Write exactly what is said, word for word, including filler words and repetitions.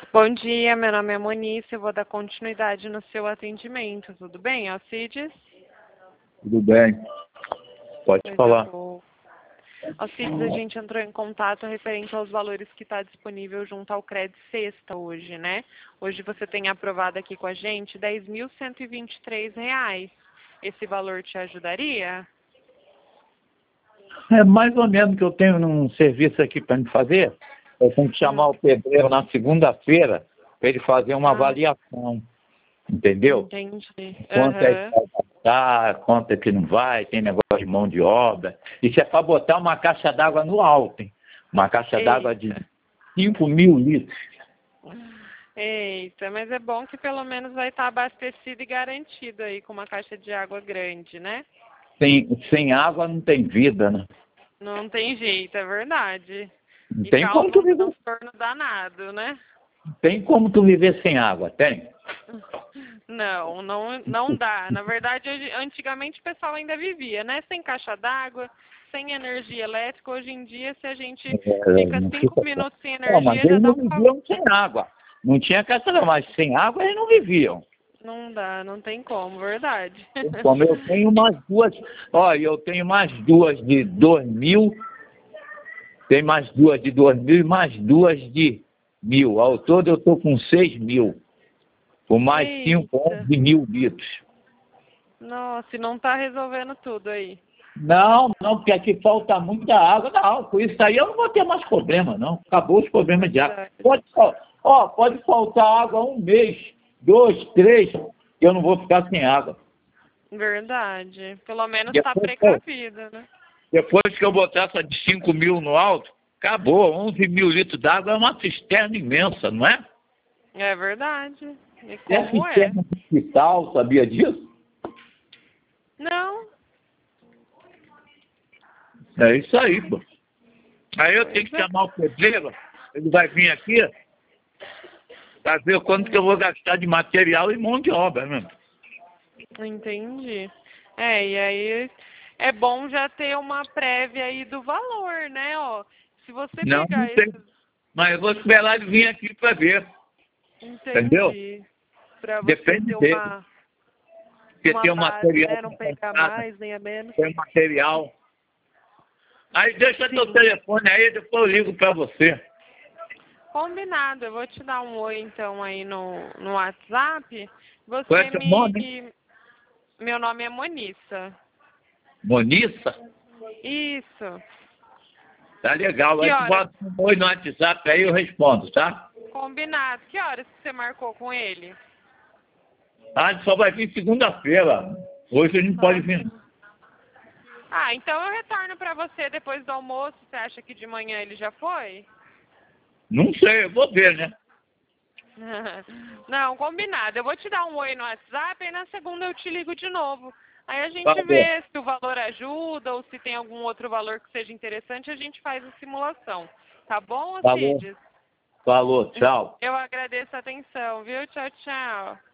Bom dia, meu nome é Monice, eu vou dar continuidade no seu atendimento, tudo bem, Alcides? Tudo bem, pode Coisa falar. boa. Alcides, a gente entrou em contato referente aos valores que está disponível junto ao Cred Sexta hoje, né? Hoje você tem aprovado aqui com a gente dez mil cento e vinte e três reais. Esse valor te ajudaria? É mais ou menos que eu tenho um serviço aqui para me fazer. Eu tenho que chamar Hum. o pedreiro na segunda-feira para ele fazer uma Ah, avaliação, entendeu? entendi. Quanto é que Aham. vai gastar, quanto é que não vai, tem negócio de mão de obra. Isso é para botar uma caixa d'água no alto, hein? Uma caixa d'água de Eita. cinco mil litros. Eita, mas é bom que pelo menos vai estar abastecido e garantido aí com uma caixa de água grande, né? Sem, sem água não tem vida, né? Não tem jeito, é verdade. Não E tem como causa tu um viver, transtorno danado, né? tem como tu viver sem água, tem? Não, não, não dá. Na verdade, hoje- antigamente o pessoal ainda vivia, né? Sem caixa d'água, sem energia elétrica. Hoje em dia, se a gente É, fica não cinco fica. minutos sem Não, mas energia, já eles dá não um pau. viviam sem água. Não tinha caixa não, mas sem água eles não viviam. Não dá, não tem como, verdade. Como eu tenho mais duas, olha, eu tenho mais duas de dois mil, tem mais duas de dois mil e mais duas de mil. Ao todo eu estou com seis mil, com mais cinco, Eita. onze mil litros. Nossa, e não tá resolvendo tudo aí. Não, não, porque aqui falta muita água. Não, com isso aí eu não vou ter mais problema, não. Acabou os problemas de água. Verdade. Pode, ó, ó, pode faltar água um mês, dois, três, que eu não vou ficar sem água. Verdade. Pelo menos tá Depois, ó, precavido, né? depois que eu botar essa de cinco mil no alto, acabou. onze mil litros d'água é uma cisterna imensa, não é? É verdade. E É como é? cisterna de hospital, sabia disso? Não. É isso aí, pô. Aí eu tenho Pois que é. chamar o pedreiro, ele vai vir aqui para ver quanto que eu vou gastar de material e mão de obra, né? Entendi. É, e aí é bom já ter uma prévia aí do valor, né? Ó, se você Não, não pegar tem. esses. Mas eu vou esperar ele vir aqui para ver, entendeu? Entendi. Pra você Depende ter dele. uma, Porque uma tem o base, material né? Não para pegar comprar, mais nem a menos. tem o material. Aí deixa teu Sim. telefone aí, depois eu ligo para você. Combinado. Eu vou te dar um oi então aí no, no WhatsApp. Qual é Você teu nome? me. Meu nome é Monissa. Monissa? Isso. Tá legal. Que Aí tu horas? bota um oi no WhatsApp aí eu respondo, tá? Combinado. Que horas que você marcou com ele? Ah, ele só vai vir segunda-feira. Hoje ele não pode Ah, vir. ah, então eu retorno pra você depois do almoço. Você acha que de manhã ele já foi? Não sei, eu vou ver, né? Não, combinado. Eu vou te dar um oi no WhatsApp e na segunda eu te ligo de novo. Aí a Tá gente bom. vê se o valor ajuda ou se tem algum outro valor que seja interessante, a gente faz a simulação. Tá bom, Falou. Alcides? Falou, tchau. Eu agradeço a atenção, viu? Tchau, tchau.